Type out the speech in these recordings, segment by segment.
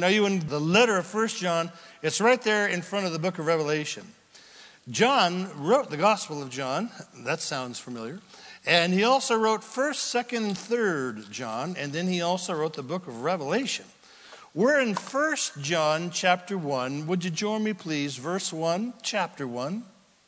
Now, you in the letter of 1 John, it's right there in front of the book of Revelation. John wrote the Gospel of John. That sounds familiar. And he also wrote 1st, 2nd, and 3rd John. And then he also wrote the book of Revelation. We're in 1 John chapter 1. Would you join me, please? Verse 1, chapter 1.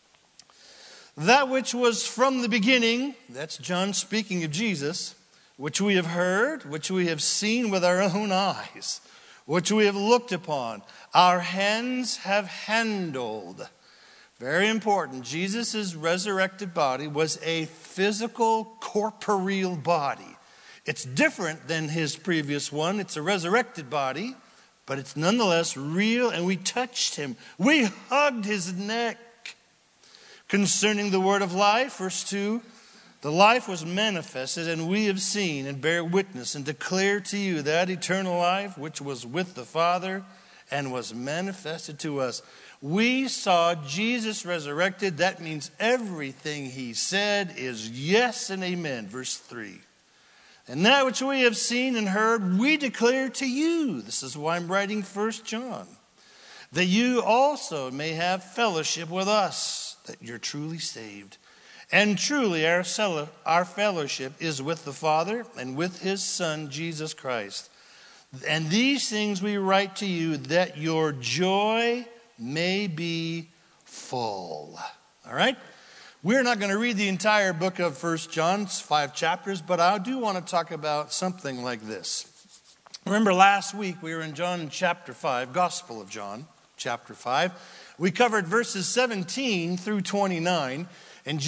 That which was from the beginning, that's John speaking of Jesus, which we have heard, which we have seen with our own eyes, which we have looked upon, our hands have handled. Very important. Jesus' resurrected body was a physical, corporeal body. It's different than his previous one. It's a resurrected body, but it's nonetheless real, and we touched him. We hugged his neck. Concerning the word of life, verse 2, the life was manifested, and we have seen and bear witness and declare to you that eternal life which was with the Father and was manifested to us. We saw Jesus resurrected. That means everything he said is yes and amen. Verse 3. And that which we have seen and heard, we declare to you. This is why I'm writing 1 John. That you also may have fellowship with us, that you're truly saved. And truly our fellowship is with the Father and with his Son, Jesus Christ. And these things we write to you, that your joy may be full. All right? We're not going to read the entire book of 1 John, it's 5 chapters, but I do want to talk about something like this. Remember last week we were in John chapter 5, Gospel of John, chapter 5. We covered verses 17 through 29, and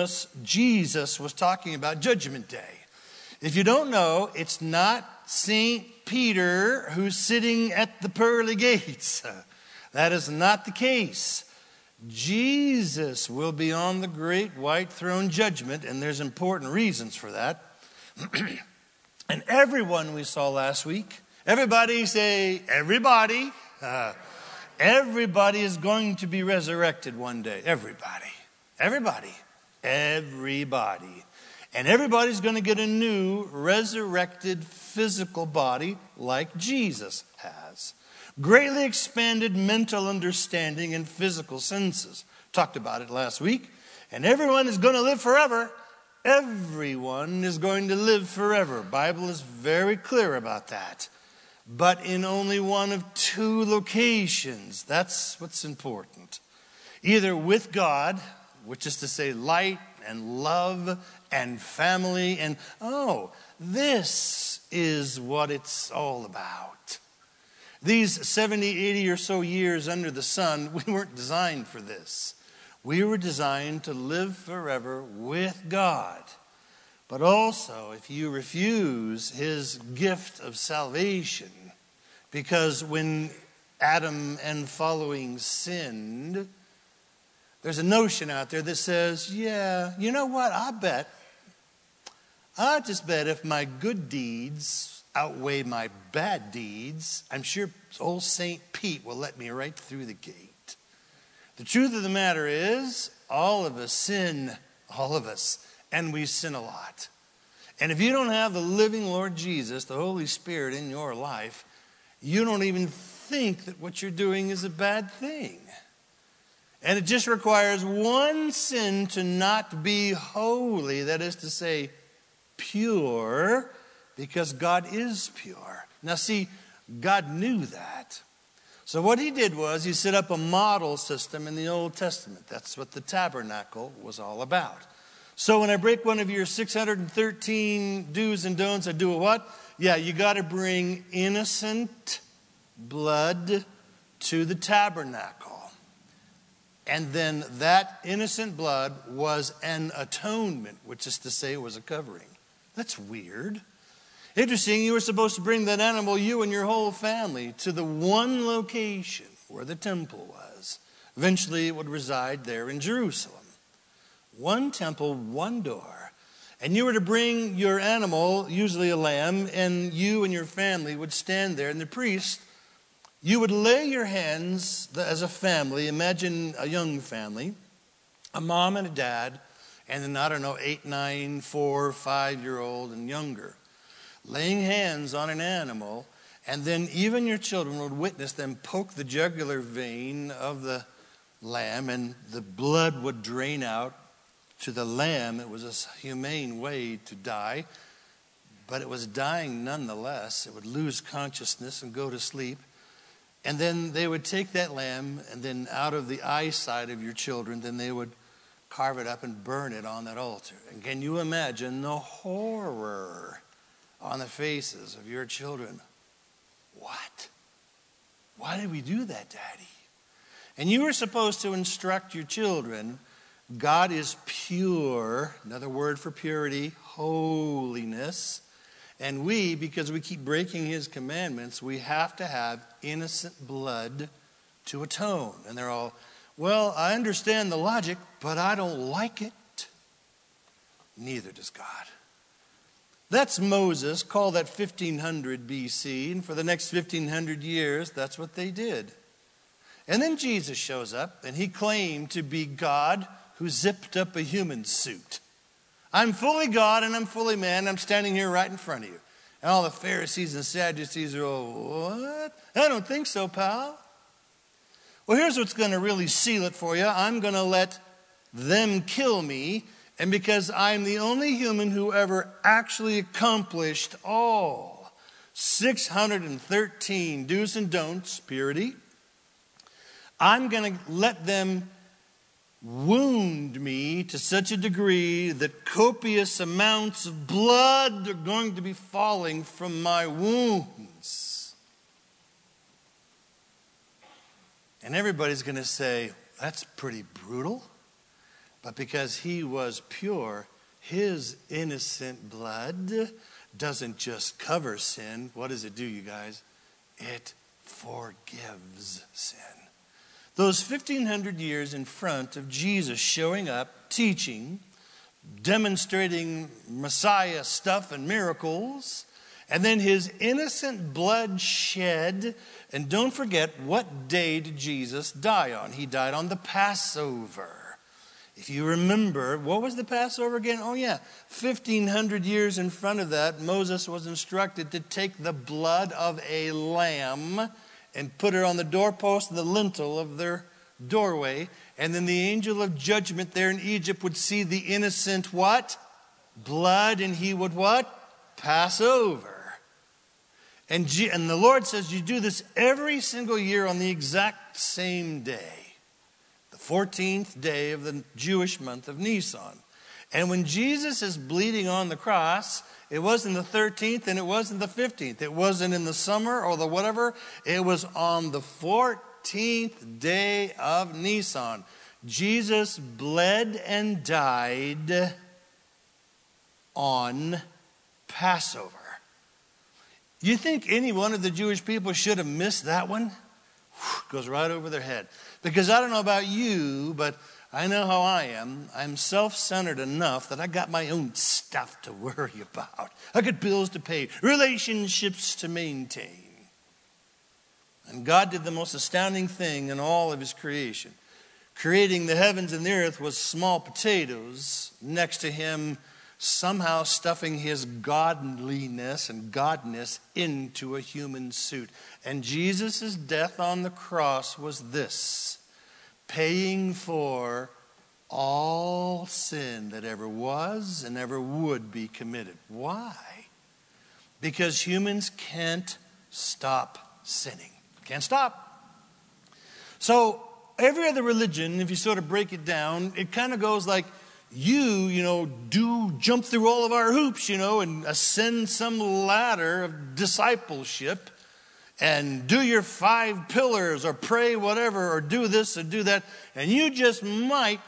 Jesus was talking about Judgment Day. If you don't know, it's not St. Peter who's sitting at the pearly gates. That is not the case. Jesus will be on the great white throne judgment, and there's important reasons for that. And everyone we saw last week, everybody say, everybody. Everybody is going to be resurrected one day. Everybody. Everybody. Everybody. And everybody's going to get a new resurrected physical body like Jesus has. Greatly expanded mental understanding and physical senses. Talked about it last week. And everyone is going to live forever. Everyone is going to live forever. Bible is very clear about that. But in only one of 2 locations. That's what's important. Either with God, which is to say light and love and family. And this is what it's all about. These 70, 80 or so years under the sun, we weren't designed for this. We were designed to live forever with God. But also, if you refuse his gift of salvation, because when Adam and following sinned, there's a notion out there that says, yeah, you know what, I just bet if my good deeds outweigh my bad deeds, I'm sure old St. Pete will let me right through the gate. The truth of the matter is, all of us sin, all of us, and we sin a lot. And if you don't have the living Lord Jesus, the Holy Spirit in your life, you don't even think that what you're doing is a bad thing. And it just requires one sin to not be holy, that is to say, pure, because God is pure. Now see, God knew that. So what he did was he set up a model system in the Old Testament. That's what the tabernacle was all about. So when I break one of your 613 do's and don'ts, I do a what? Yeah, you got to bring innocent blood to the tabernacle. And then that innocent blood was an atonement, which is to say it was a covering. That's weird. Interesting, you were supposed to bring that animal, you and your whole family, to the one location where the temple was. Eventually it would reside there in Jerusalem. One temple, one door. And you were to bring your animal, usually a lamb, and you and your family would stand there. And the priest, you would lay your hands as a family. Imagine a young family, a mom and a dad, and then, 8, 9, 4, 5-year-old and younger. Laying hands on an animal, And then even your children would witness them poke the jugular vein of the lamb, and the blood would drain out to the lamb. It was a humane way to die, but it was dying nonetheless. It would lose consciousness and go to sleep. And then they would take that lamb, and then out of the eyesight of your children, then they would carve it up and burn it on that altar. And can you imagine the horror on the faces of your children? What? Why did we do that, Daddy? And you were supposed to instruct your children, God is pure, another word for purity, holiness. And we, because we keep breaking his commandments, we have to have innocent blood to atone. And they're all, well, I understand the logic, but I don't like it. Neither does God. That's Moses, call that 1500 BC, and for the next 1500 years, that's what they did. And then Jesus shows up, and he claimed to be God who zipped up a human suit. I'm fully God and I'm fully man. I'm standing here right in front of you. And all the Pharisees and Sadducees are all, what? I don't think so, pal. Well, here's what's going to really seal it for you. I'm going to let them kill me. And because I'm the only human who ever actually accomplished all 613 do's and don'ts, purity, I'm going to let them wound me to such a degree that copious amounts of blood are going to be falling from my wounds. And everybody's going to say, that's pretty brutal. But because he was pure, his innocent blood doesn't just cover sin. What does it do, you guys? It forgives sin. Those 1500 years in front of Jesus showing up, teaching, demonstrating Messiah stuff and miracles, and then his innocent blood shed. And don't forget, what day did Jesus die on? He died on the Passover. If you remember, what was the Passover again? Oh yeah, 1500 years in front of that, Moses was instructed to take the blood of a lamb and put it on the doorpost and the lintel of their doorway. And then the angel of judgment there in Egypt would see the innocent what? Blood, and he would what? Pass over. And the Lord says you do this every single year on the exact same day. The 14th day of the Jewish month of Nisan. And when Jesus is bleeding on the cross, it wasn't the 13th and it wasn't the 15th. It wasn't in the summer or the whatever. It was on the 14th day of Nisan. Jesus bled and died on Passover. You think any one of the Jewish people should have missed that one? Goes right over their head. Because I don't know about you, but I know how I am. I'm self-centered enough that I got my own stuff to worry about. I got bills to pay, relationships to maintain. And God did the most astounding thing in all of his creation. Creating the heavens and the earth was small potatoes next to him, somehow stuffing his godliness and godness into a human suit. And Jesus' death on the cross was this: paying for all sin that ever was and ever would be committed. Why? Because humans can't stop sinning. Can't stop. So every other religion, if you sort of break it down, it kind of goes like, do jump through all of our hoops, and ascend some ladder of discipleship and do your 5 pillars or pray whatever or do this or do that. And you just might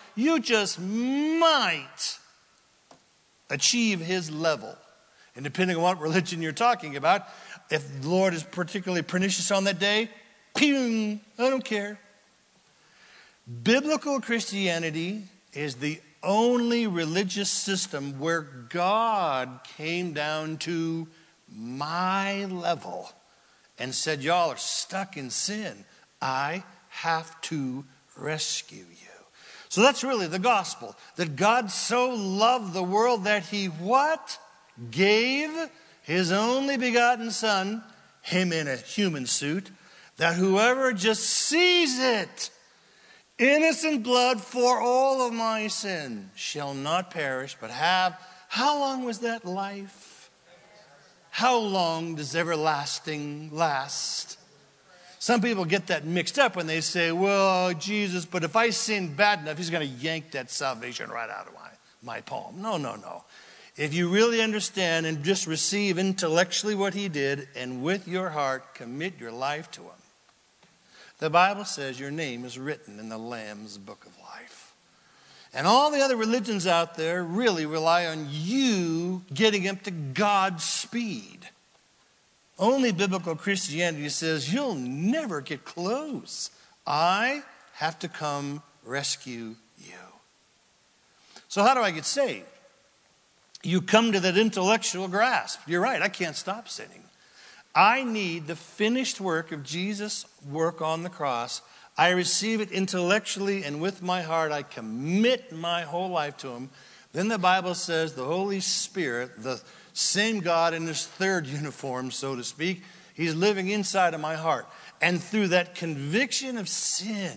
achieve his level. And depending on what religion you're talking about, if the Lord is particularly pernicious on that day, I don't care. Biblical Christianity is the only religious system where God came down to my level and said, y'all are stuck in sin. I have to rescue you. So that's really the gospel. That God so loved the world that he what? Gave his only begotten son. him in a human suit, that whoever just sees it, innocent blood for all of my sin, shall not perish, but have, how long was that life? How long does everlasting last? Some people get that mixed up when they say, well, Jesus, but if I sin bad enough, he's going to yank that salvation right out of my palm. No. If you really understand and just receive intellectually what he did and with your heart commit your life to him, the Bible says your name is written in the Lamb's book of life. And all the other religions out there really rely on you getting up to God's speed. Only biblical Christianity says you'll never get close. I have to come rescue you. So how do I get saved? You come to that intellectual grasp. You're right, I can't stop sinning. I need the finished work of Jesus' work on the cross. I receive it intellectually, and with my heart I commit my whole life to him. Then the Bible says the Holy Spirit, the same God in his third uniform, so to speak, he's living inside of my heart. And through that conviction of sin,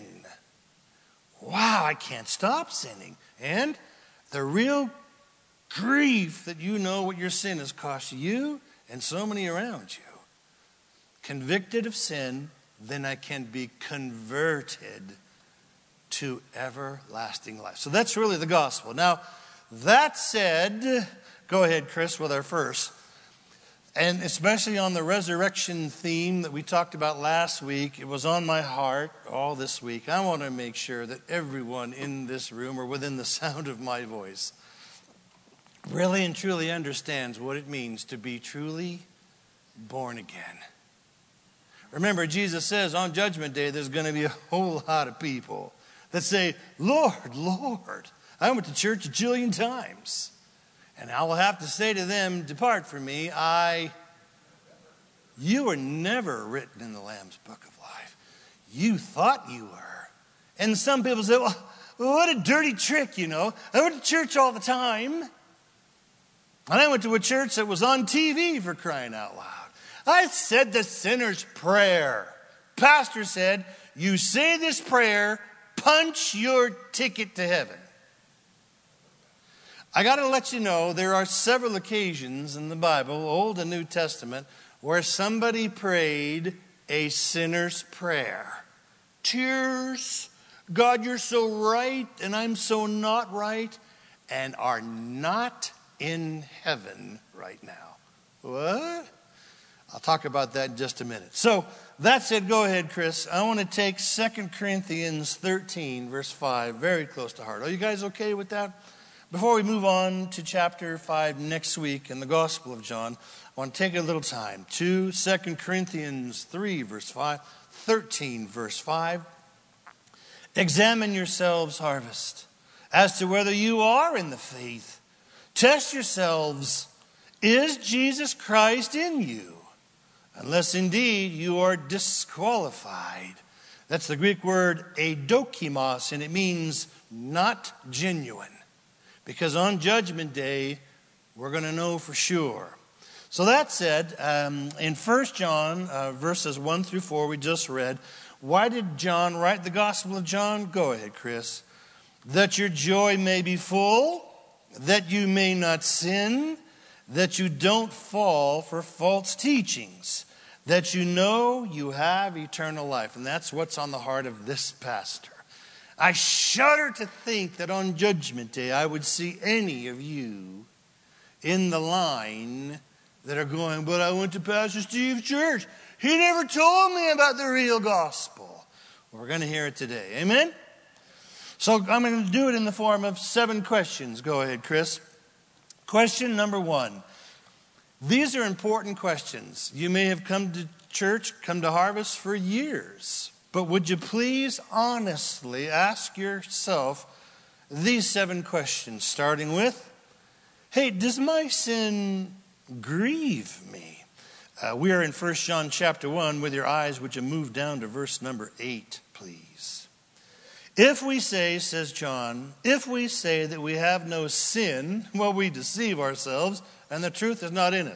wow, I can't stop sinning. And the real grief that you know what your sin has cost you and so many around you. Convicted of sin, then I can be converted to everlasting life. So that's really the gospel. Now, that said, go ahead, Chris, with our first. And especially on the resurrection theme that we talked about last week, it was on my heart all this week. I want to make sure that everyone in this room or within the sound of my voice really and truly understands what it means to be truly born again. Remember, Jesus says on Judgment Day, there's going to be a whole lot of people that say, Lord, Lord, I went to church a jillion times. And I will have to say to them, depart from me, you were never written in the Lamb's book of life. You thought you were. And some people say, well, what a dirty trick, you know. I went to church all the time. And I went to a church that was on TV, for crying out loud. I said the sinner's prayer. Pastor said, you say this prayer, punch your ticket to heaven. I got to let you know there are several occasions in the Bible, Old and New Testament, where somebody prayed a sinner's prayer. Tears, God, you're so right and I'm so not right, and are not in heaven right now. What? I'll talk about that in just a minute. So that said, go ahead, Chris. I want to take 2 Corinthians 13, verse 5, very close to heart. Are you guys okay with that? Before we move on to chapter 5 next week in the Gospel of John, I want to take a little time to 2 Corinthians 3, verse 5, 13, verse 5. Examine yourselves, harvest, as to whether you are in the faith. Test yourselves, is Jesus Christ in you? Unless indeed you are disqualified. That's the Greek word eidokimos, and it means not genuine. Because on Judgment Day, we're going to know for sure. So that said, in 1 John, verses 1 through 4, we just read, why did John write the Gospel of John? Go ahead, Chris. That your joy may be full, that you may not sin, that you don't fall for false teachings, that you know you have eternal life. And that's what's on the heart of this pastor. I shudder to think that on Judgment Day I would see any of you in the line that are going, but I went to Pastor Steve's church. He never told me about the real gospel. We're going to hear it today. Amen? So I'm going to do it in the form of 7 questions. Go ahead, Chris. Question number 1. These are important questions. You may have come to church, come to Harvest for years. But would you please honestly ask yourself these 7 questions, starting with, hey, does my sin grieve me? We are in 1 John chapter 1. With your eyes, would you move down to verse number 8, please? If we say, says John, if we say that we have no sin, well, we deceive ourselves, and the truth is not in us.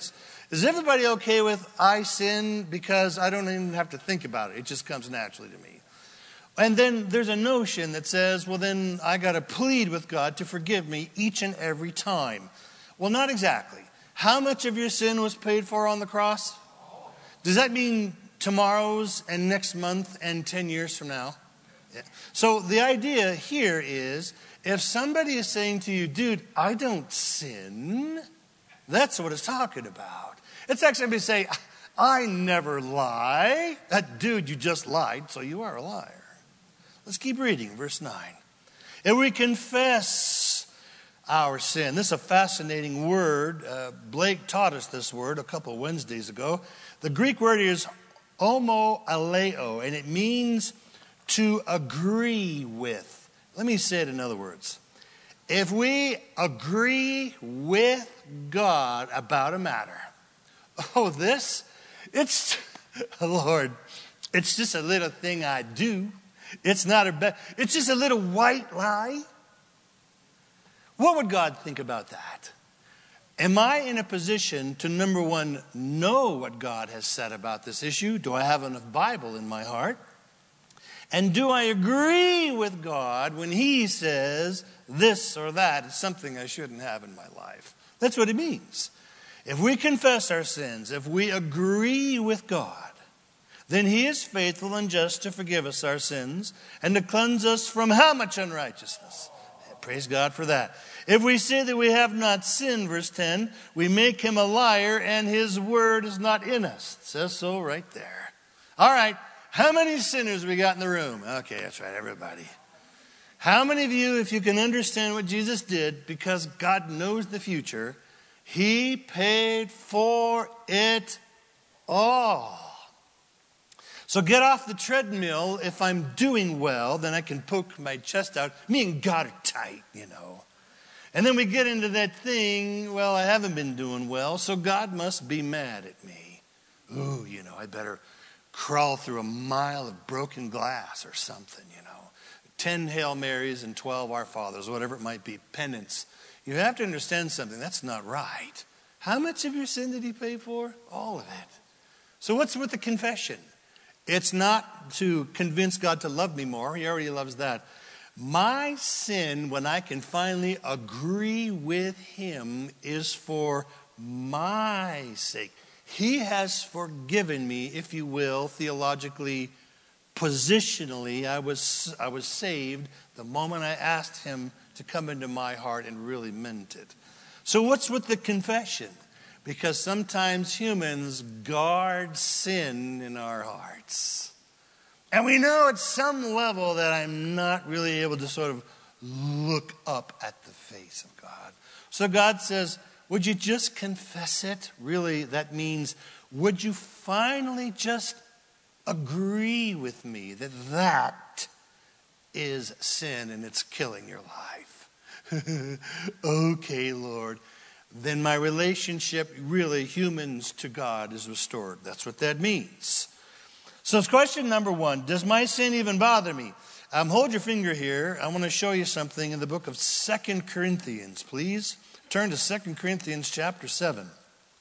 Is everybody okay with I sin because I don't even have to think about it? It just comes naturally to me. And then there's a notion that says, well, then I got to plead with God to forgive me each and every time. Well, not exactly. How much of your sin was paid for on the cross? Does that mean tomorrow's and next month and 10 years from now? Yeah. So the idea here is, if somebody is saying to you, dude, I don't sin, that's what it's talking about. It's actually saying, I never lie. Dude, you just lied, so you are a liar. Let's keep reading, verse 9. And we confess our sin. This is a fascinating word. Blake taught us this word a couple of Wednesdays ago. The Greek word is homoaleo, and it means to agree with. Let me say it in other words. If we agree with God about a matter, Lord, it's just a little thing I do. It's just a little white lie. What would God think about that? Am I in a position to, number one, know what God has said about this issue? Do I have enough Bible in my heart? And do I agree with God when he says this or that is something I shouldn't have in my life? That's what it means. If we confess our sins, if we agree with God, then he is faithful and just to forgive us our sins and to cleanse us from how much unrighteousness? Praise God for that. If we say that we have not sinned, verse 10, we make him a liar and his word is not in us. It says so right there. All right, how many sinners we got in the room? Okay, that's right, everybody. How many of you, if you can understand what Jesus did, because God knows the future, he paid for it all. So get off the treadmill. If I'm doing well, then I can poke my chest out. Me and God are tight, And then we get into that thing, well, I haven't been doing well, so God must be mad at me. Ooh, I better crawl through a mile of broken glass or something, 10 Hail Marys and 12 Our Fathers, whatever it might be, penance. You have to understand something. That's not right. How much of your sin did he pay for? All of it. So what's with the confession? It's not to convince God to love me more. He already loves that. My sin, when I can finally agree with him, is for my sake. He has forgiven me, if you will, theologically, positionally. I was saved the moment I asked him to come into my heart and really meant it. So what's with the confession? Because sometimes humans guard sin in our hearts. And we know at some level that I'm not really able to sort of look up at the face of God. So God says, would you just confess it? Really, that means, would you finally just agree with me that that is sin and it's killing your life? Okay, Lord. Then my relationship, really humans to God, is restored. That's what that means. So it's question number one. Does my sin even bother me? Hold your finger here. I want to show you something in the book of 2 Corinthians, please. Turn to 2 Corinthians chapter 7.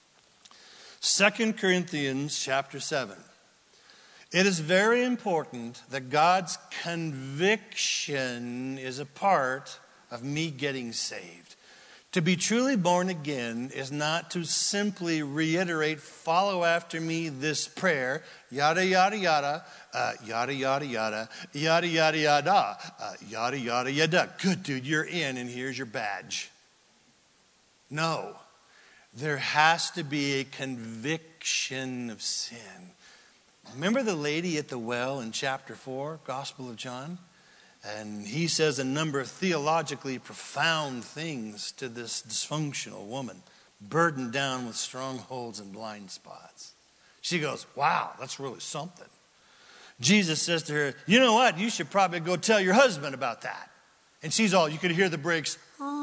2 Corinthians chapter 7. It is very important that God's conviction is a part of me getting saved. To be truly born again is not to simply reiterate, follow after me this prayer, yada, yada, yada, yada, yada, yada, yada, yada, yada, yada, yada, yada. Good, dude, you're in, and here's your badge. No, there has to be a conviction of sin. Remember the lady at the well in chapter 4, Gospel of John? And he says a number of theologically profound things to this dysfunctional woman, burdened down with strongholds and blind spots. She goes, wow, that's really something. Jesus says to her, you know what? You should probably go tell your husband about that. And she's all, you could hear the brakes.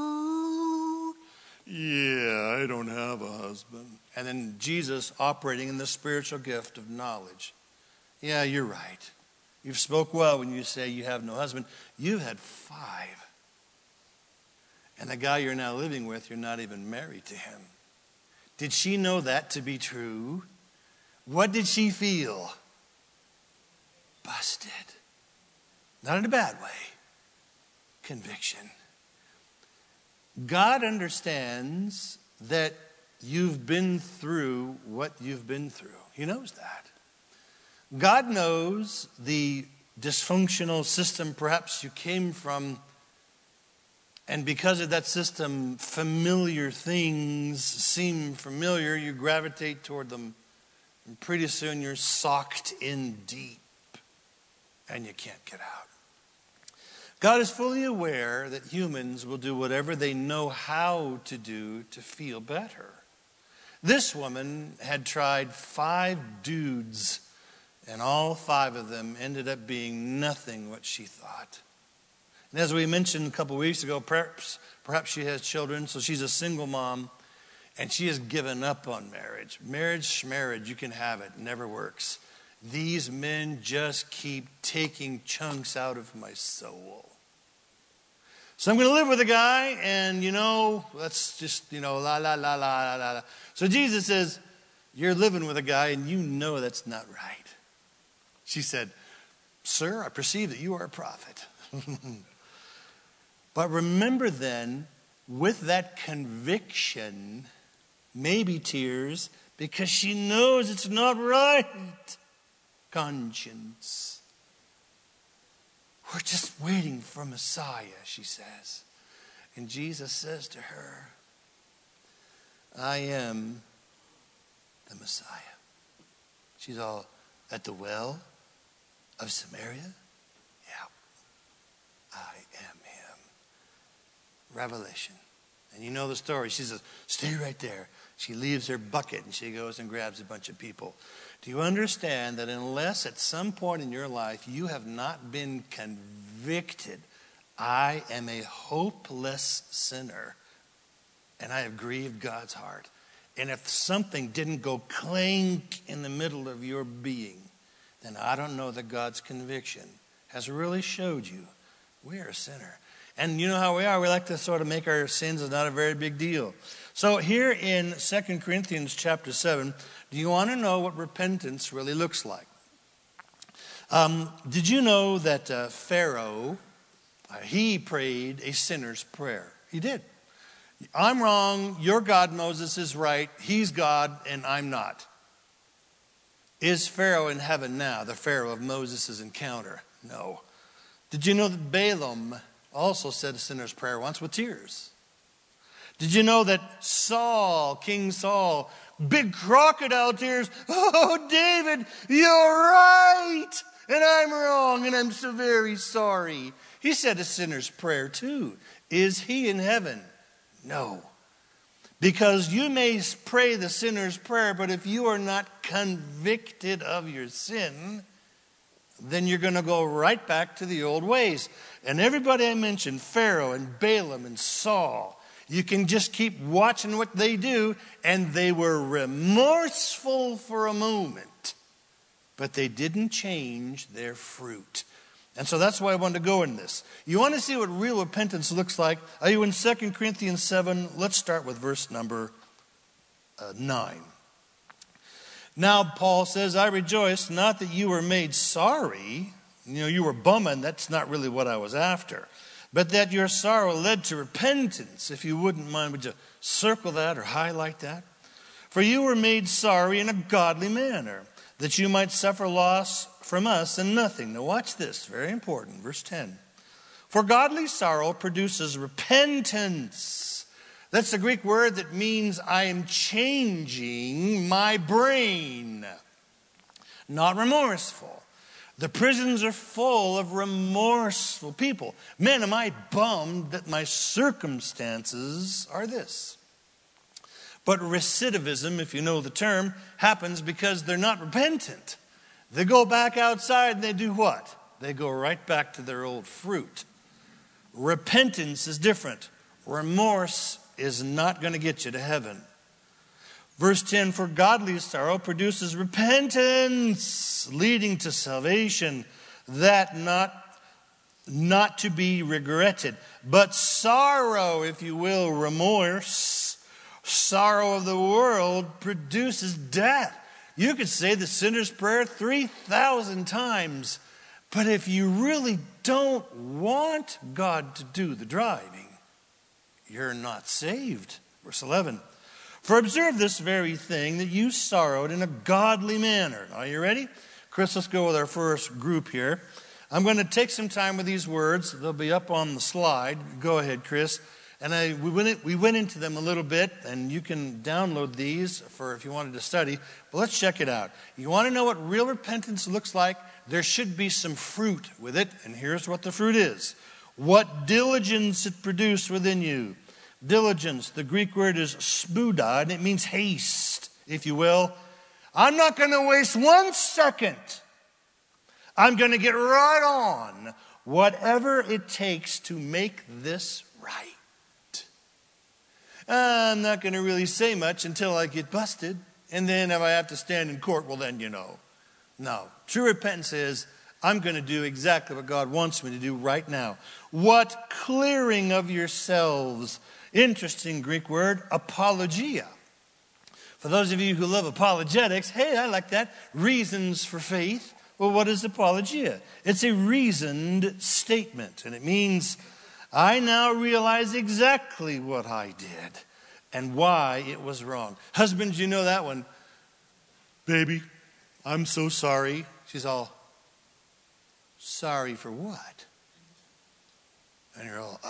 Yeah, I don't have a husband. And then Jesus operating in the spiritual gift of knowledge. Yeah, you're right. You've spoke well when you say you have no husband. You've had 5. And the guy you're now living with, you're not even married to him. Did she know that to be true? What did she feel? Busted. Not in a bad way. Conviction. God understands that you've been through what you've been through. He knows that. God knows the dysfunctional system perhaps you came from, and because of that system, familiar things seem familiar. You gravitate toward them, and pretty soon you're socked in deep, and you can't get out. God is fully aware that humans will do whatever they know how to do to feel better. This woman had tried 5 dudes, and all 5 of them ended up being nothing what she thought. And as we mentioned a couple weeks ago, perhaps she has children, so she's a single mom, and she has given up on marriage. Marriage, you can have it, never works. These men just keep taking chunks out of my soul. So I'm going to live with a guy, and, let's just, la, la, la, la, la, la. So Jesus says, you're living with a guy, and you know that's not right. She said, sir, I perceive that you are a prophet. But remember then, with that conviction, maybe tears, because she knows it's not right. Conscience. We're just waiting for Messiah, she says. And Jesus says to her, I am the Messiah. She's all, at the well of Samaria? Yeah, I am him. Revelation. And you know the story. She says, stay right there. She leaves her bucket and she goes and grabs a bunch of people. Do you understand that unless at some point in your life you have not been convicted, I am a hopeless sinner and I have grieved God's heart. And if something didn't go clink in the middle of your being, then I don't know that God's conviction has really showed you we're a sinner. And you know how we are. We like to sort of make our sins not a very big deal. So here in 2 Corinthians chapter 7, do you want to know what repentance really looks like? Did you know that Pharaoh, he prayed a sinner's prayer? He did. I'm wrong. Your God, Moses, is right. He's God and I'm not. Is Pharaoh in heaven now, the Pharaoh of Moses' encounter? No. Did you know that Balaam also said a sinner's prayer once with tears? Did you know that Saul, King Saul, big crocodile tears, oh, David, you're right, and I'm wrong, and I'm so very sorry. He said a sinner's prayer too. Is he in heaven? No. Because you may pray the sinner's prayer, but if you are not convicted of your sin, then you're going to go right back to the old ways. And everybody I mentioned, Pharaoh and Balaam and Saul, you can just keep watching what they do, and they were remorseful for a moment, but they didn't change their fruit. And so that's why I wanted to go in this. You want to see what real repentance looks like? Are you in 2 Corinthians 7? Let's start with verse number 9. Now, Paul says, I rejoice not that you were made sorry. You were bumming. That's not really what I was after. But that your sorrow led to repentance. If you wouldn't mind, would you circle that or highlight that? For you were made sorry in a godly manner, that you might suffer loss from us and nothing. Now watch this, very important, verse 10. For godly sorrow produces repentance. That's the Greek word that means I am changing my brain. Not remorseful. The prisons are full of remorseful people. Man, am I bummed that my circumstances are this. But recidivism, if you know the term, happens because they're not repentant. They go back outside and they do what? They go right back to their old fruit. Repentance is different. Remorse is not going to get you to heaven. Verse 10, for godly sorrow produces repentance, leading to salvation, that not to be regretted. But sorrow, if you will, remorse, sorrow of the world produces death. You could say the sinner's prayer 3,000 times, but if you really don't want God to do the driving, you're not saved. Verse 11. For observe this very thing, that you sorrowed in a godly manner. Are you ready? Chris, let's go with our first group here. I'm going to take some time with these words. They'll be up on the slide. Go ahead, Chris. And we went into them a little bit, and you can download these for if you wanted to study. But let's check it out. You want to know what real repentance looks like? There should be some fruit with it, and here's what the fruit is. What diligence it produced within you. Diligence, the Greek word is spuda, and it means haste, if you will. I'm not going to waste 1 second. I'm going to get right on whatever it takes to make this right. I'm not going to really say much until I get busted. And then if I have to stand in court, well then you know. No. True repentance is, I'm going to do exactly what God wants me to do right now. What clearing of yourselves. Interesting Greek word, apologia. For those of you who love apologetics, hey, I like that. Reasons for faith. Well, what is apologia? It's a reasoned statement. And it means, I now realize exactly what I did and why it was wrong. Husbands, you know that one. Baby, I'm so sorry. She's all, sorry for what? And you're all,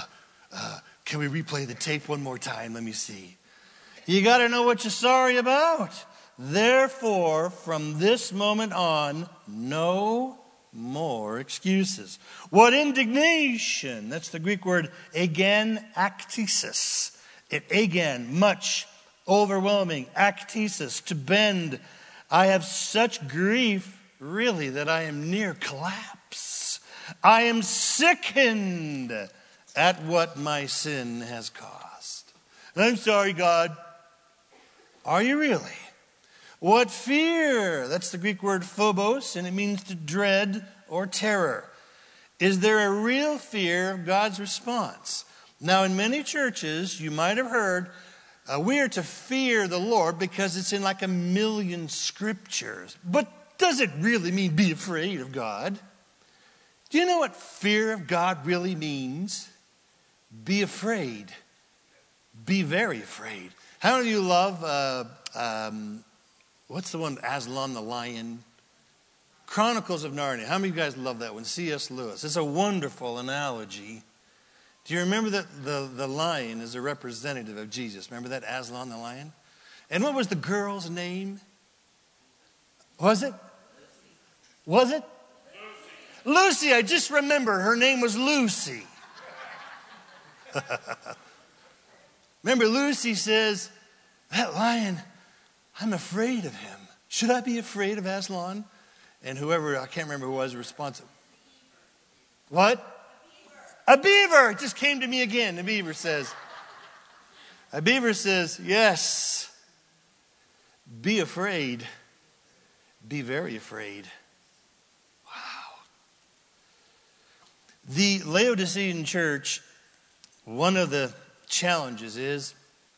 can we replay the tape one more time? Let me see. You got to know what you're sorry about. Therefore, from this moment on, no more excuses. What indignation? That's the Greek word again, aktisis. Again, much, overwhelming, aktisis, to bend. I have such grief, really, that I am near collapse. I am sickened at what my sin has caused. I'm sorry, God. Are you really? What fear? That's the Greek word phobos, and it means to dread or terror. Is there a real fear of God's response? Now, in many churches, you might have heard, we are to fear the Lord because it's in like 1,000,000 scriptures. But does it really mean be afraid of God? Do you know what fear of God really means? Be afraid. Be very afraid. How many of you love, what's the one, Aslan the Lion? Chronicles of Narnia. How many of you guys love that one? C.S. Lewis. It's a wonderful analogy. Do you remember that the lion is a representative of Jesus? Remember that, Aslan the Lion? And what was the girl's name? Was it? Was it? Lucy. I just remember her name was Lucy. Remember, Lucy says, that lion, I'm afraid of him. Should I be afraid of Aslan? And whoever, I can't remember who was responsive. What? A beaver. It just came to me again. A beaver says, yes, be afraid. Be very afraid. Wow. The Laodicean church, one of the challenges is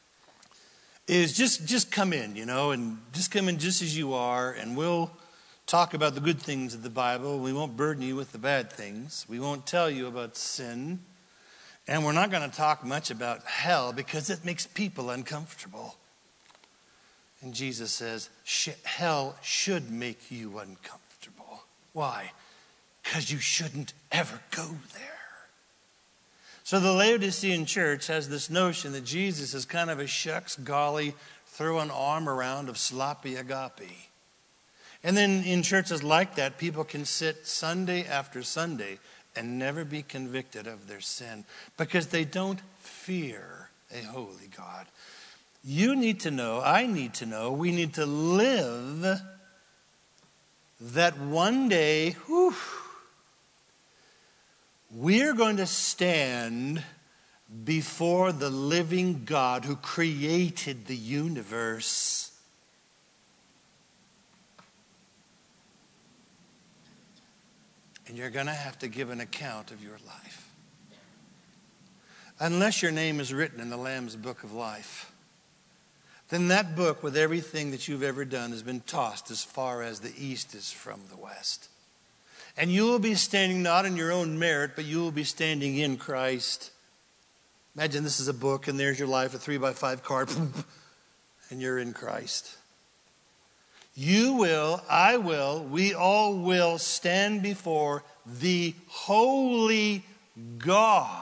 just come in, and just come in just as you are, and we'll talk about the good things of the Bible. We won't burden you with the bad things. We won't tell you about sin. And we're not going to talk much about hell because it makes people uncomfortable. And Jesus says, hell should make you uncomfortable. Why? Because you shouldn't ever go there. So the Laodicean church has this notion that Jesus is kind of a shucks, golly, throw an arm around of sloppy agape. And then in churches like that, people can sit Sunday after Sunday and never be convicted of their sin because they don't fear a holy God. You need to know, I need to know, we need to live that one day, we're going to stand before the living God who created the universe. And you're going to have to give an account of your life. Unless your name is written in the Lamb's book of life. then that book with everything that you've ever done has been tossed as far as the east is from the west. And you will be standing not in your own merit, but you will be standing in Christ. Imagine this is a book and there's your life, a 3x5 card, and you're in Christ. You will, I will, we all will stand before the holy God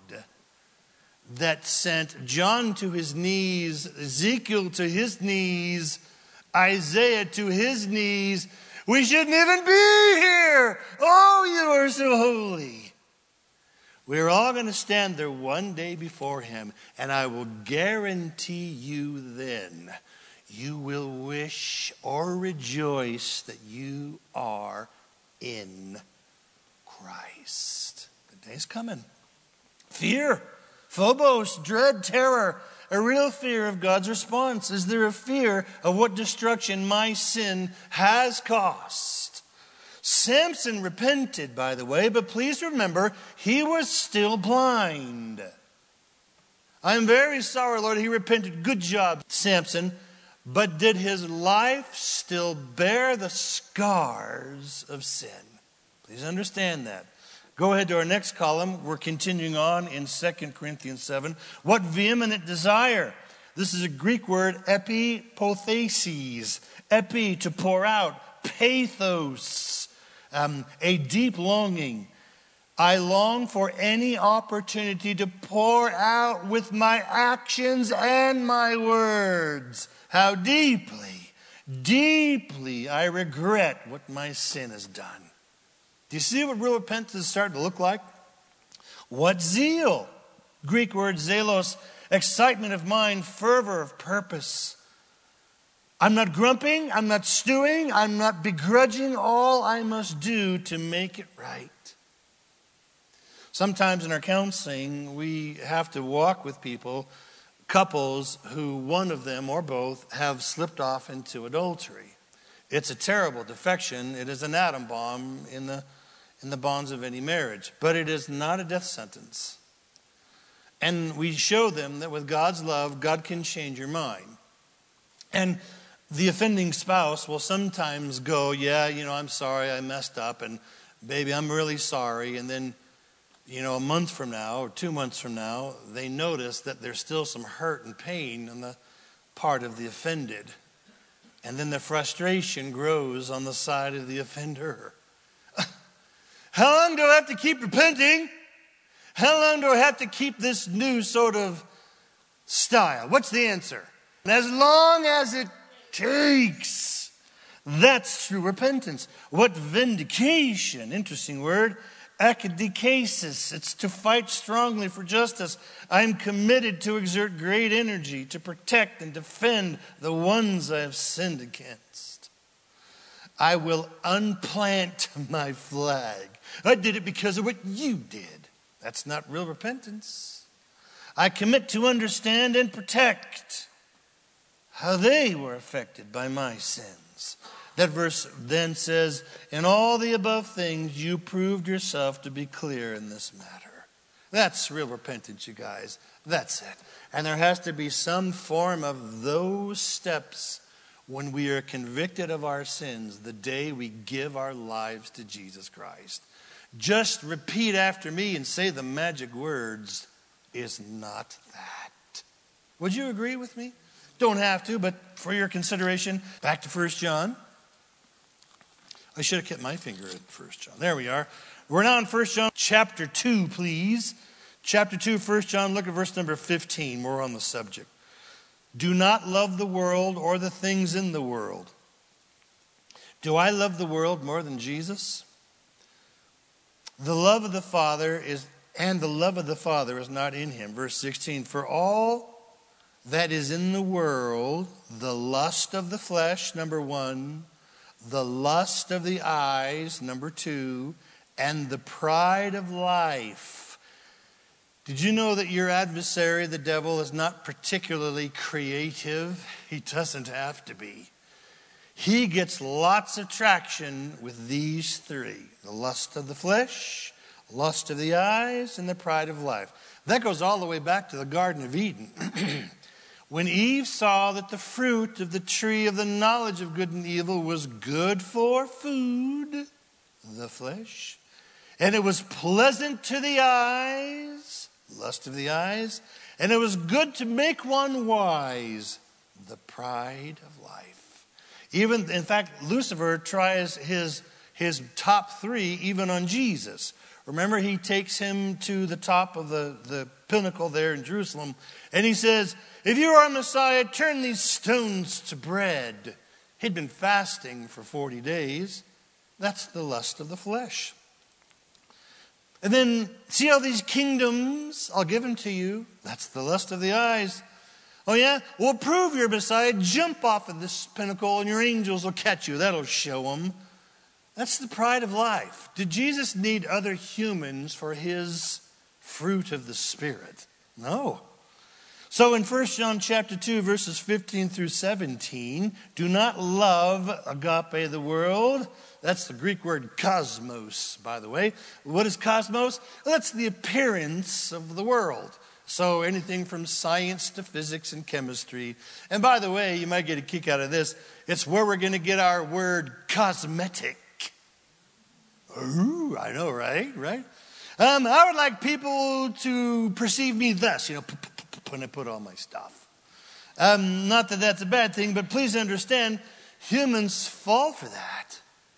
that sent John to his knees, Ezekiel to his knees, Isaiah to his knees. We shouldn't even be here. Oh, you are so holy. We're all going to stand there one day before him, and I will guarantee you then, you will wish or rejoice that you are in Christ. The day's coming. Fear, phobos, dread, terror, a real fear of God's response. Is there a fear of what destruction my sin has cost? Samson repented, by the way, but please remember, he was still blind. I'm very sorry, Lord, he repented. Good job, Samson. But did his life still bear the scars of sin? Please understand that. Go ahead to our next column. We're continuing on in 2 Corinthians 7. What vehement desire. This is a Greek word, epipothesis. Epi, to pour out. Pathos, a deep longing. I long for any opportunity to pour out with my actions and my words how deeply, deeply I regret what my sin has done. Do you see what real repentance is starting to look like? What zeal? Greek word zelos, excitement of mind, fervor of purpose. I'm not grumping, I'm not stewing, I'm not begrudging all I must do to make it right. Sometimes in our counseling, we have to walk with people, couples who one of them or both have slipped off into adultery. It's a terrible defection. It is an atom bomb in the bonds of any marriage. But it is not a death sentence. And we show them that with God's love, God can change your mind. And the offending spouse will sometimes go, yeah, I'm sorry, I messed up. And baby, I'm really sorry. And then, a month from now or 2 months from now, they notice that there's still some hurt and pain on the part of the offended. And then the frustration grows on the side of the offender. How long do I have to keep repenting? How long do I have to keep this new sort of style? What's the answer? As long as it takes. That's true repentance. What vindication? Interesting word. Akadikasis. It's to fight strongly for justice. I'm committed to exert great energy to protect and defend the ones I have sinned against. I will unplant my flag. I did it because of what you did. That's not real repentance. I commit to understand and protect how they were affected by my sins. That verse then says, in all the above things, you proved yourself to be clear in this matter. That's real repentance, you guys. That's it. And there has to be some form of those steps when we are convicted of our sins the day we give our lives to Jesus Christ. Just repeat after me and say the magic words is not that. Would you agree with me? Don't have to, but for your consideration, back to 1 John. I should have kept my finger at 1 John. There we are. We're now in 1 John chapter 2, please. Chapter 2, 1 John, look at verse number 15. We're on the subject. Do not love the world or the things in the world. Do I love the world more than Jesus? The love of the Father is not in him. Verse 16, for all that is in the world, the lust of the flesh, number 1, the lust of the eyes, number 2, and the pride of life. Did you know that your adversary, the devil, is not particularly creative? He doesn't have to be. He gets lots of traction with these 3. The lust of the flesh, lust of the eyes, and the pride of life. That goes all the way back to the Garden of Eden. When Eve saw that the fruit of the tree of the knowledge of good and evil was good for food, the flesh, and it was pleasant to the eyes, lust of the eyes, and it was good to make one wise, the pride of life. Even, in fact, Lucifer tries his top three even on Jesus. Remember, he takes him to the top of the pinnacle there in Jerusalem, and he says, if you are Messiah, turn these stones to bread. He'd been fasting for 40 days. That's the lust of the flesh. And then, see all these kingdoms, I'll give them to you. That's the lust of the eyes. Oh yeah? Well, prove you're Messiah. Jump off of this pinnacle and your angels will catch you. That'll show them. That's the pride of life. Did Jesus need other humans for his fruit of the Spirit? No. So in 1 John chapter 2, verses 15 through 17, do not love agape the world. That's the Greek word cosmos, by the way. What is cosmos? Well, that's the appearance of the world. So anything from science to physics and chemistry. And by the way, you might get a kick out of this. It's where we're going to get our word cosmetic. Ooh, I know, right? I would like people to perceive me thus, when I put on my stuff. Not that that's a bad thing, but please understand, humans fall for that.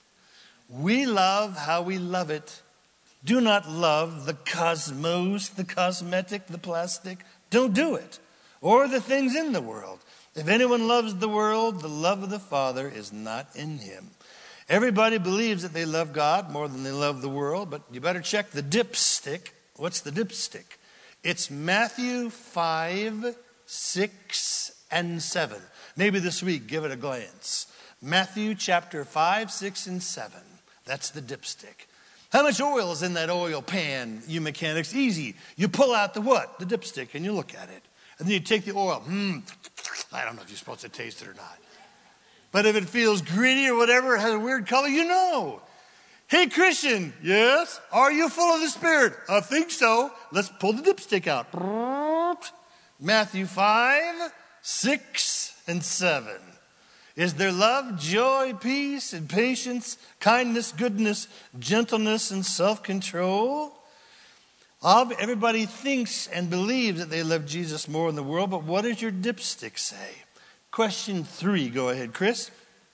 We love how we love it. Do not love the cosmos, the cosmetic, the plastic. Don't do it. Or the things in the world. If anyone loves the world, the love of the Father is not in him. Everybody believes that they love God more than they love the world, but you better check the dipstick. What's the dipstick? It's Matthew 5, 6, and 7. Maybe this week, give it a glance. Matthew chapter 5, 6, and 7. That's the dipstick. How much oil is in that oil pan, you mechanics? Easy. You pull out the what? The dipstick, and you look at it. And then you take the oil. I don't know if you're supposed to taste it or not. But if it feels gritty or whatever, it has a weird color, you know. Hey, Christian, yes? Are you full of the Spirit? I think so. Let's pull the dipstick out. Matthew 5, 6, and 7. Is there love, joy, peace, and patience, kindness, goodness, gentleness, and self-control? Everybody thinks and believes that they love Jesus more in the world, but what does your dipstick say? Question 3, go ahead, Chris.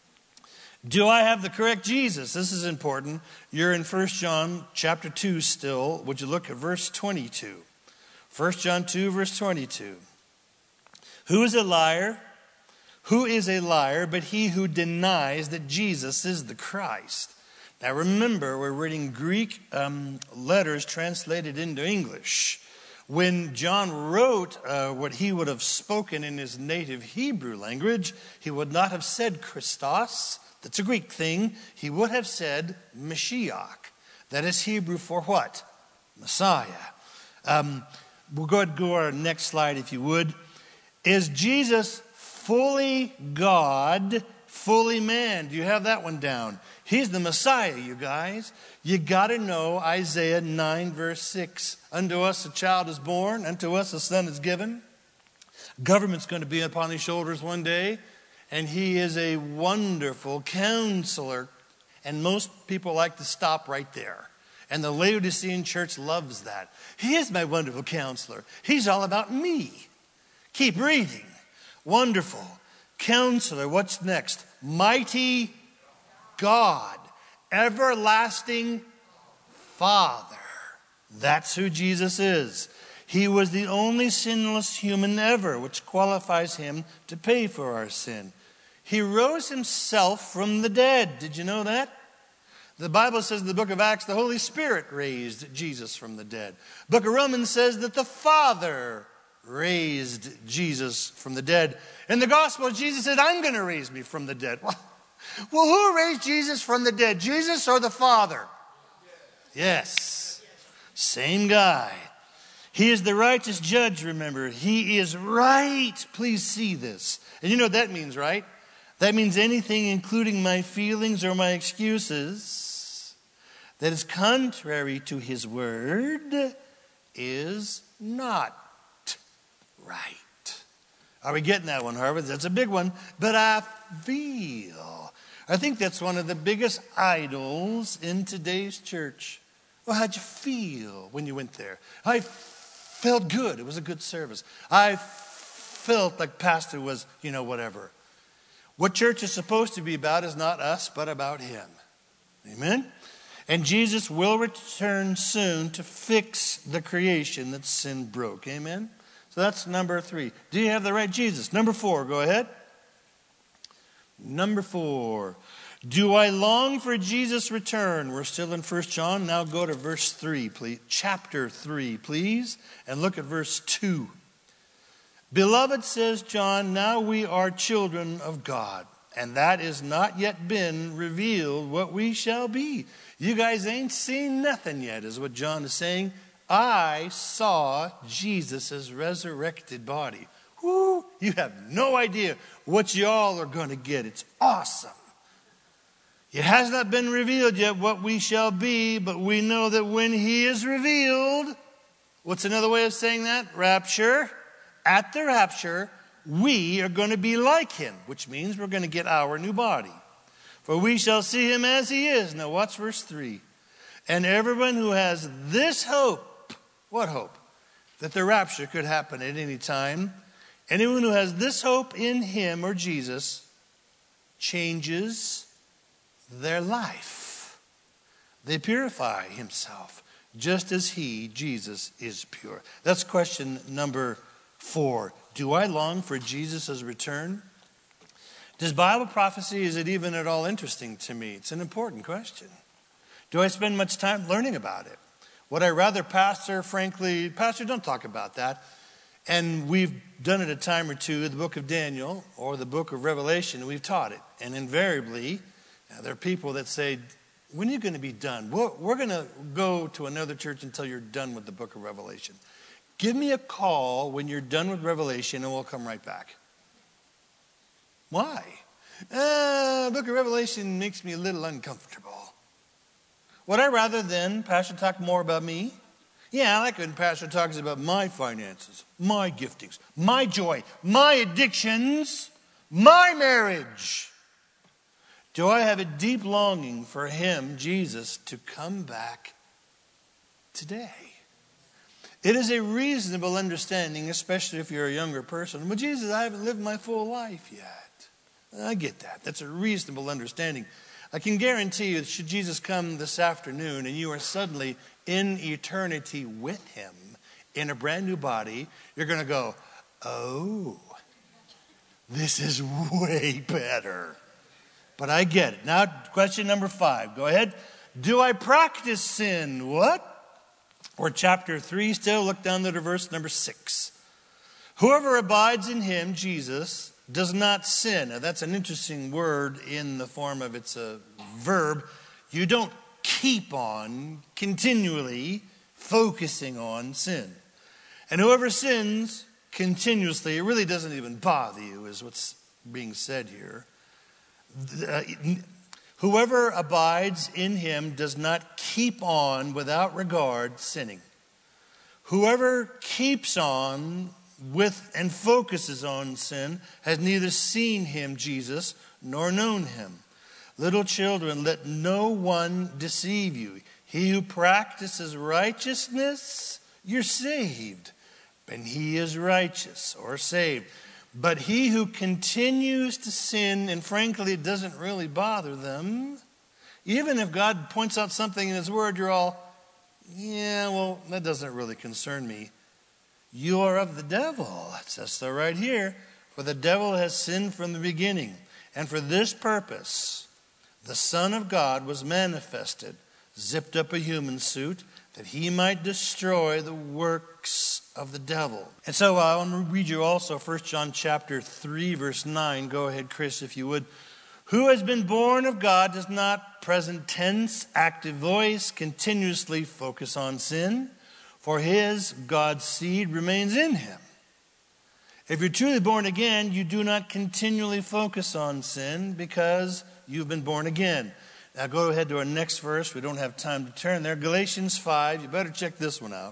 Do I have the correct Jesus? This is important. You're in 1 John chapter 2 still. Would you look at verse 22? 1 John 2, verse 22. Who is a liar? Who is a liar but he who denies that Jesus is the Christ? Now remember, we're reading Greek letters translated into English. When John wrote what he would have spoken in his native Hebrew language, he would not have said Christos. That's a Greek thing. He would have said Mashiach. That is Hebrew for what? Messiah. We'll go ahead and go to our next slide if you would. Is Jesus fully God, fully man? Do you have that one down? He's the Messiah, you guys. You got to know Isaiah 9, verse 6. Unto us a child is born, unto us a son is given. Government's going to be upon his shoulders one day, and he is a wonderful counselor. And most people like to stop right there. And the Laodicean church loves that. He is my wonderful counselor. He's all about me. Keep reading. Wonderful counselor. What's next? Mighty God, everlasting Father. That's who Jesus is. He was the only sinless human ever, which qualifies him to pay for our sin. He rose himself from the dead. Did you know that? The Bible says in the book of Acts, the Holy Spirit raised Jesus from the dead. Book of Romans says that the Father raised Jesus from the dead. In the gospel, Jesus said, I'm going to raise me from the dead. Well, who raised Jesus from the dead? Jesus or the Father? Yes. Same guy. He is the righteous judge, remember. He is right. Please see this. And you know what that means, right? That means anything, including my feelings or my excuses, that is contrary to his word is not right. Are we getting that one, Harvard? That's a big one. But I feel. I think that's one of the biggest idols in today's church. Well, how'd you feel when you went there? I felt good. It was a good service. I felt like pastor was, whatever. What church is supposed to be about is not us, but about him. Amen? And Jesus will return soon to fix the creation that sin broke. Amen? So that's number 3. Do you have the right Jesus? Number 4, go ahead. Number 4. Do I long for Jesus' return? We're still in 1 John. Now go to verse 3, please. Chapter 3, please. And look at verse 2. Beloved, says John, now we are children of God, and that is not yet been revealed what we shall be. You guys ain't seen nothing yet, is what John is saying. I saw Jesus' resurrected body. Whoo, you have no idea what y'all are going to get. It's awesome. It has not been revealed yet what we shall be, but we know that when he is revealed, what's another way of saying that? Rapture. At the rapture, we are going to be like him, which means we're going to get our new body. For we shall see him as he is. Now watch verse 3. And everyone who has this hope, what hope? That the rapture could happen at any time. Anyone who has this hope in him or Jesus changes their life. They purify himself just as he, Jesus, is pure. That's question number 4. Do I long for Jesus' return? Does Bible prophecy, is it even at all interesting to me? It's an important question. Do I spend much time learning about it? Would I rather pastor, frankly, pastor, don't talk about that. And we've done it a time or two, the book of Daniel or the book of Revelation, and we've taught it. And invariably, there are people that say, when are you going to be done? We're going to go to another church until you're done with the book of Revelation. Give me a call when you're done with Revelation and we'll come right back. Why? The book of Revelation makes me a little uncomfortable. Would I rather then pastor talk more about me? Yeah, I like when pastor talks about my finances, my giftings, my joy, my addictions, my marriage. Do I have a deep longing for him, Jesus, to come back today? It is a reasonable understanding, especially if you're a younger person. Well, Jesus, I haven't lived my full life yet. I get that. That's a reasonable understanding. I can guarantee you, should Jesus come this afternoon and you are suddenly in eternity with him in a brand new body, you're going to go, oh, this is way better. But I get it. Now, question number 5. Go ahead. Do I practice sin? What? Or chapter 3 still, look down to verse number 6. Whoever abides in him, Jesus, does not sin. Now that's an interesting word in the form of it's a verb. You don't keep on continually focusing on sin. And whoever sins continuously, it really doesn't even bother you, is what's being said here. Whoever abides in him does not keep on without regard sinning. Whoever keeps on with and focuses on sin has neither seen him, Jesus, nor known him. Little children, let no one deceive you. He who practices righteousness, you're saved. And he is righteous or saved. But he who continues to sin, and frankly, it doesn't really bother them, even if God points out something in his word, you're all, yeah, well, that doesn't really concern me. You are of the devil. It says so right here. For the devil has sinned from the beginning. And for this purpose, the Son of God was manifested, zipped up a human suit, that he might destroy the works of the devil. And so I want to read you also 1 John chapter 3, verse 9. Go ahead, Chris, if you would. Who has been born of God does not, present tense, active voice, continuously focus on sin, for his, God's seed, remains in him. If you're truly born again, you do not continually focus on sin because you've been born again. Now go ahead to our next verse. We don't have time to turn there. Galatians 5. You better check this one out.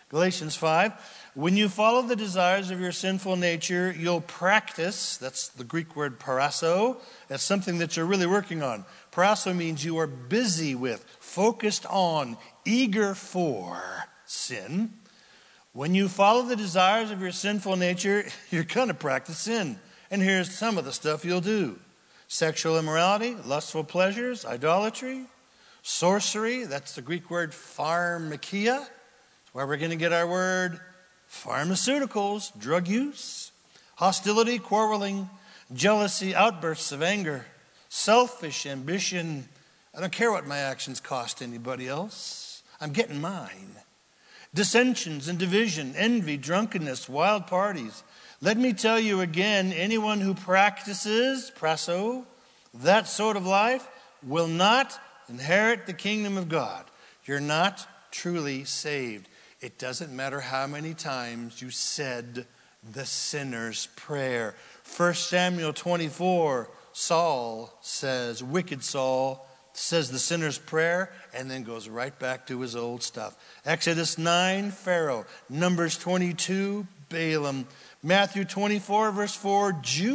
Galatians 5, when you follow the desires of your sinful nature, you'll practice, that's the Greek word parasso, that's something that you're really working on. Parasso means you are busy with, focused on, eager for sin. When you follow the desires of your sinful nature, you're going to practice sin. And here's some of the stuff you'll do. Sexual immorality, lustful pleasures, idolatry, sorcery, that's the Greek word pharmakia. That's where we're going to get our word pharmaceuticals, drug use, hostility, quarreling, jealousy, outbursts of anger, selfish ambition. I don't care what my actions cost anybody else. I'm getting mine. Dissensions and division, envy, drunkenness, wild parties. Let me tell you again, anyone who practices, prasso, that sort of life will not inherit the kingdom of God. You're not truly saved. It doesn't matter how many times you said the sinner's prayer. 1 Samuel 24, Saul says, wicked Saul says the sinner's prayer and then goes right back to his old stuff. Exodus 9, Pharaoh. Numbers 22, Balaam. Matthew 24, verse 4,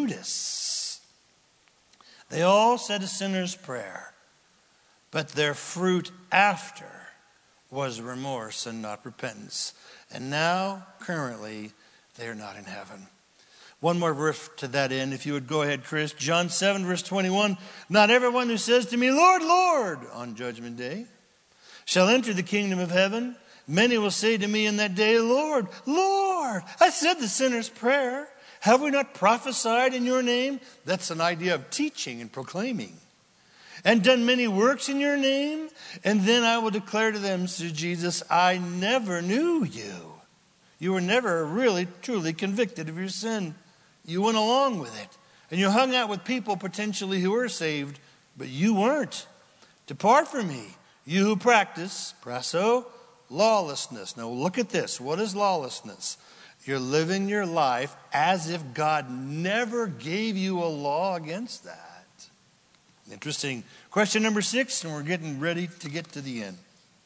Judas. They all said a sinner's prayer. But their fruit after was remorse and not repentance. And now, currently, they are not in heaven. One more verse to that end, if you would go ahead, Chris. John 7, verse 21. Not everyone who says to me, Lord, Lord, on judgment day, shall enter the kingdom of heaven. Many will say to me in that day, Lord, Lord, I said the sinner's prayer. Have we not prophesied in your name? That's an idea of teaching and proclaiming. And done many works in your name? And then I will declare to them, said Jesus, I never knew you. You were never really, truly convicted of your sin. You went along with it. And you hung out with people potentially who were saved, but you weren't. Depart from me, you who practice, prasso, lawlessness. Now look at this. What is lawlessness? You're living your life as if God never gave you a law against that. Interesting. Question number 6, and we're getting ready to get to the end.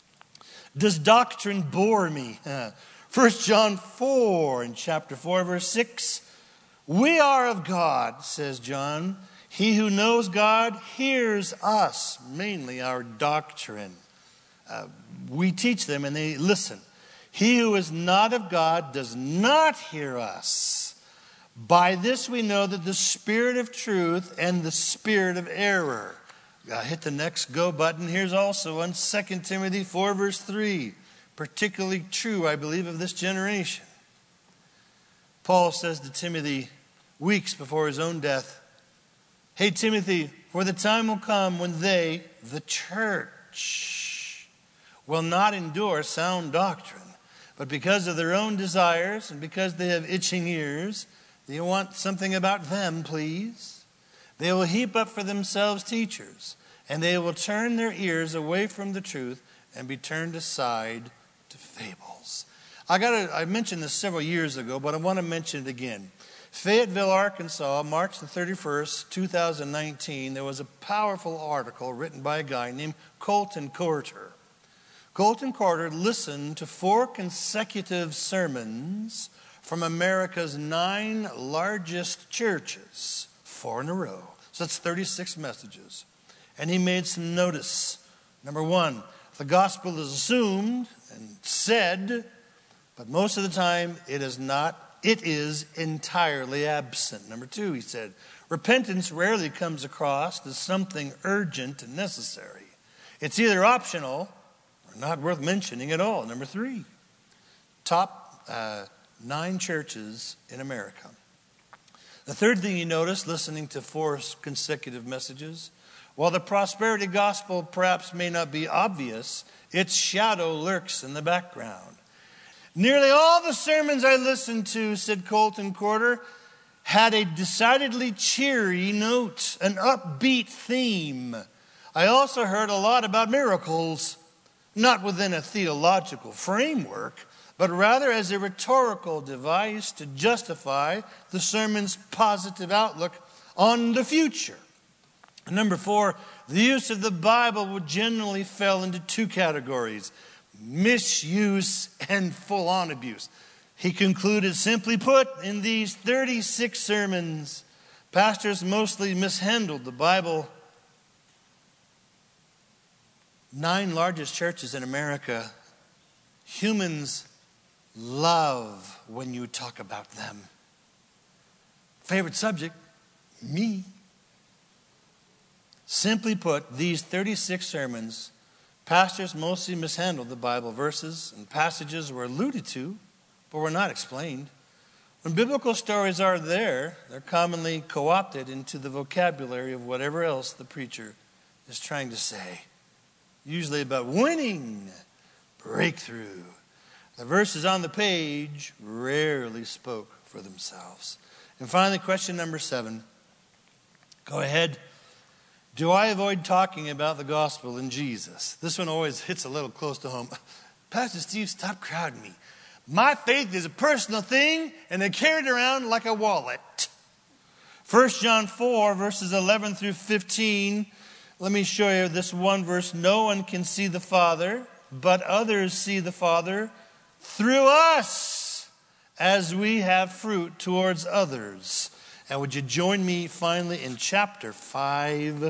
Does doctrine bore me? 1 John 4 in chapter 4, verse 6. We are of God, says John. He who knows God hears us, mainly our doctrine. We teach them and they listen. He who is not of God does not hear us. By this we know that the spirit of truth and the spirit of error. Hit the next go button. Here's also on 2 Timothy 4 verse 3. Particularly true, I believe, of this generation. Paul says to Timothy weeks before his own death, hey Timothy, for the time will come when they, the church, will not endure sound doctrine. But because of their own desires and because they have itching ears, they want something about them, please. They will heap up for themselves teachers, and they will turn their ears away from the truth and be turned aside to fables. I mentioned this several years ago, but I want to mention it again. Fayetteville, Arkansas, March the 31st, 2019, there was a powerful article written by a guy named Colton Corter. Colton Corter listened to 4 consecutive sermons from America's 9 largest churches, 4 in a row. So that's 36 messages. And he made some notice. Number 1, the gospel is assumed and said, but most of the time it is not. It is entirely absent. Number 2, he said, repentance rarely comes across as something urgent and necessary. It's either optional or not worth mentioning at all. Number 3, top 9 churches in America. The third thing you notice, listening to 4 consecutive messages, while the prosperity gospel perhaps may not be obvious, its shadow lurks in the background. Nearly all the sermons I listened to, said Colton Corter, had a decidedly cheery note, an upbeat theme. I also heard a lot about miracles, not within a theological framework, but rather as a rhetorical device to justify the sermon's positive outlook on the future. Number 4, the use of the Bible would generally fell into 2 categories. misuse and full-on abuse. He concluded, simply put, in these 36 sermons, pastors mostly mishandled the Bible. 9 largest churches in America, humans love when you talk about them. Favorite subject, me. Simply put, these 36 sermons, pastors mostly mishandled the Bible. Verses and passages were alluded to, but were not explained. When biblical stories are there, they're commonly co-opted into the vocabulary of whatever else the preacher is trying to say. Usually about winning, breakthrough. The verses on the page rarely spoke for themselves. And finally, question number 7. Go ahead. Do I avoid talking about the gospel in Jesus? This one always hits a little close to home. Pastor Steve, stop crowding me. My faith is a personal thing, and I carry it around like a wallet. 1 John 4, verses 11 through 15. Let me show you this one verse. No one can see the Father, but others see the Father through us, as we have fruit towards others. And would you join me finally in chapter 5?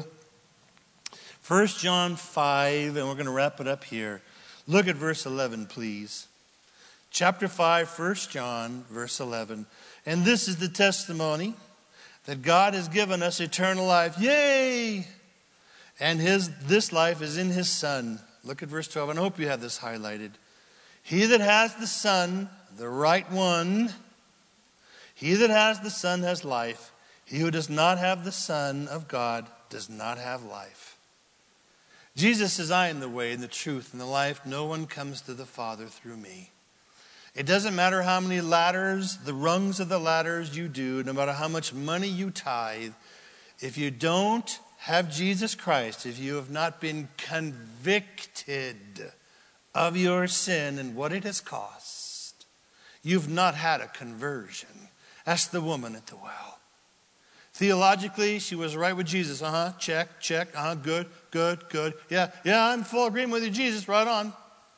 1 John 5, and we're going to wrap it up here. Look at verse 11, please. Chapter 5, 1 John, verse 11. And this is the testimony that God has given us eternal life. Yay! And this life is in His Son. Look at verse 12, and I hope you have this highlighted. He that has the Son, the right one, he that has the Son has life. He who does not have the Son of God does not have life. Jesus says, I am the way and the truth and the life. No one comes to the Father through me. It doesn't matter how many ladders, the rungs of the ladders you do, no matter how much money you tithe, if you don't have Jesus Christ, if you have not been convicted of your sin and what it has cost, you've not had a conversion. Ask the woman at the well. Theologically, she was right with Jesus. Check. Good. Yeah, I'm in full agreement with you, Jesus. Right on.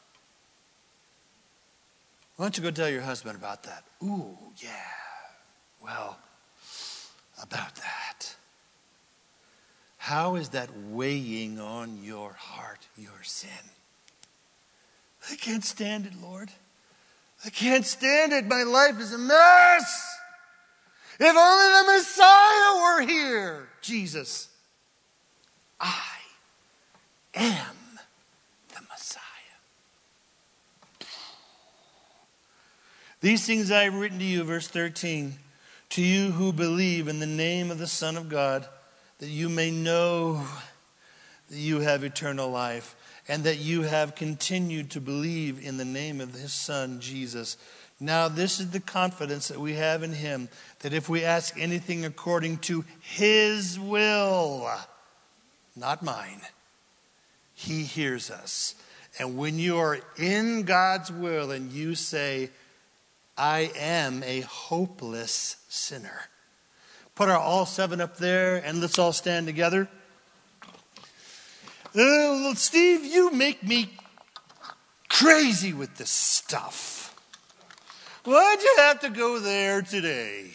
Why don't you go tell your husband about that? Ooh, yeah. Well, about that. How is that weighing on your heart, your sin? I can't stand it, Lord. I can't stand it. My life is a mess. If only the Messiah were here. Jesus, I am the Messiah. These things I have written to you, verse 13, to you who believe in the name of the Son of God, that you may know that you have eternal life, and that you have continued to believe in the name of His Son, Jesus. Now this is the confidence that we have in Him, that if we ask anything according to His will, not mine, He hears us. And when you are in God's will and you say, I am a hopeless sinner. Put our all 7 up there and let's all stand together. Steve, you make me crazy with this stuff. Why'd you have to go there today?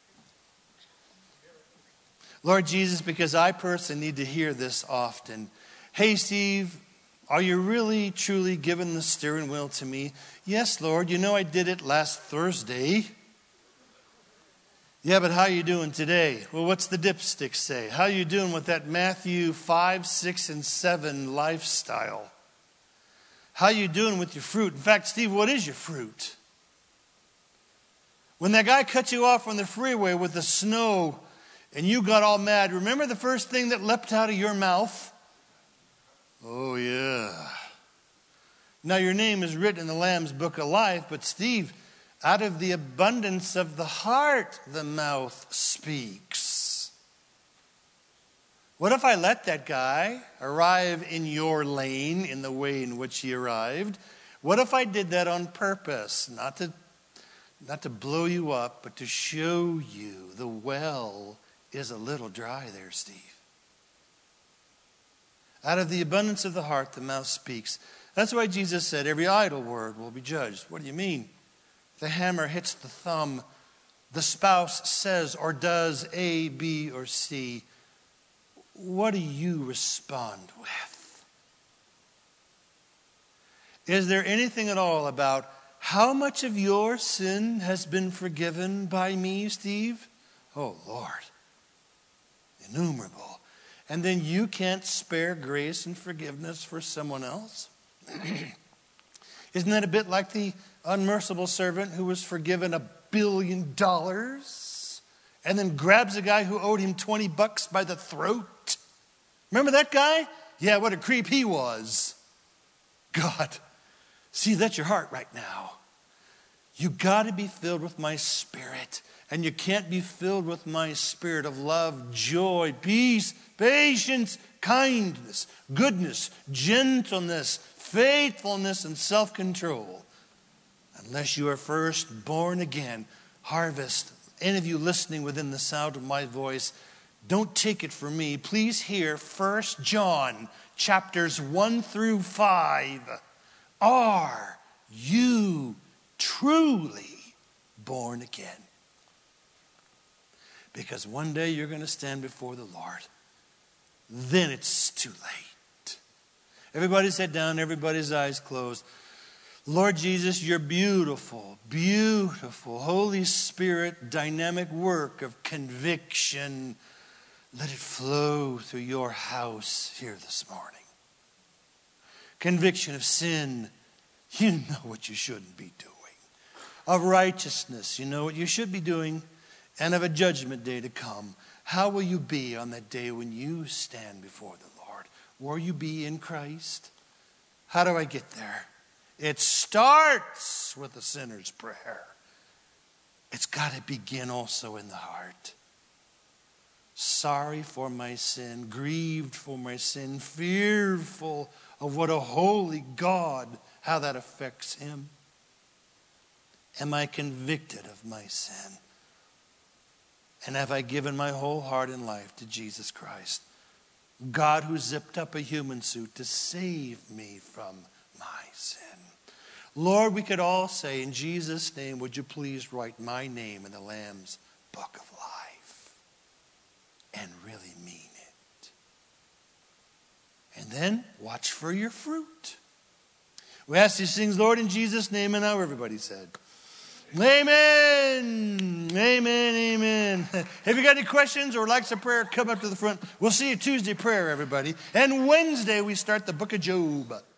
Lord Jesus, because I personally need to hear this often. Hey, Steve, are you really, truly giving the steering wheel to me? Yes, Lord. You know I did it last Thursday. Yeah, but how you doing today? Well, what's the dipstick say? How you doing with that Matthew 5, 6, and 7 lifestyle? How you doing with your fruit? In fact, Steve, what is your fruit? When that guy cut you off on the freeway with the snow and you got all mad, remember the first thing that leapt out of your mouth? Oh, yeah. Now, your name is written in the Lamb's Book of Life, but Steve, out of the abundance of the heart, the mouth speaks. What if I let that guy arrive in your lane in the way in which he arrived? What if I did that on purpose? Not to blow you up, but to show you the well is a little dry there, Steve. Out of the abundance of the heart, the mouth speaks. That's why Jesus said every idle word will be judged. What do you mean? The hammer hits the thumb. The spouse says or does A, B, or C. What do you respond with? Is there anything at all about how much of your sin has been forgiven by me, Steve? Oh, Lord, innumerable. And then you can't spare grace and forgiveness for someone else? Isn't that a bit like the unmerciful servant who was forgiven $1 billion and then grabs a guy who owed him $20 by the throat? Remember that guy? Yeah, what a creep he was. God, see, that's your heart right now. You got to be filled with my Spirit. And you can't be filled with my Spirit of love, joy, peace, patience, kindness, goodness, gentleness, faithfulness, and self-control unless you are first born again. Harvest, any of you listening within the sound of my voice, don't take it from me. Please hear 1 John chapters 1 through 5. Are you truly born again? Because one day you're going to stand before the Lord. Then it's too late. Everybody's head down, everybody's eyes closed. Lord Jesus, your beautiful, beautiful Holy Spirit dynamic work of conviction, let it flow through your house here this morning. Conviction of sin, you know what you shouldn't be doing. Of righteousness, you know what you should be doing. And of a judgment day to come. How will you be on that day when you stand before the Lord? Will you be in Christ? How do I get there? It starts with the sinner's prayer. It's got to begin also in the heart. Sorry for my sin, grieved for my sin, fearful of what a holy God, how that affects him. Am I convicted of my sin? And have I given my whole heart and life to Jesus Christ? God who zipped up a human suit to save me from my sin. Lord, we could all say, in Jesus' name, would you please write my name in the Lamb's book of life? And really mean it. And then watch for your fruit. We ask these things, Lord, in Jesus' name, and now everybody said, amen. Amen. Amen. If you got any questions or likes a prayer, come up to the front. We'll see you Tuesday prayer, everybody. And Wednesday we start the book of Job.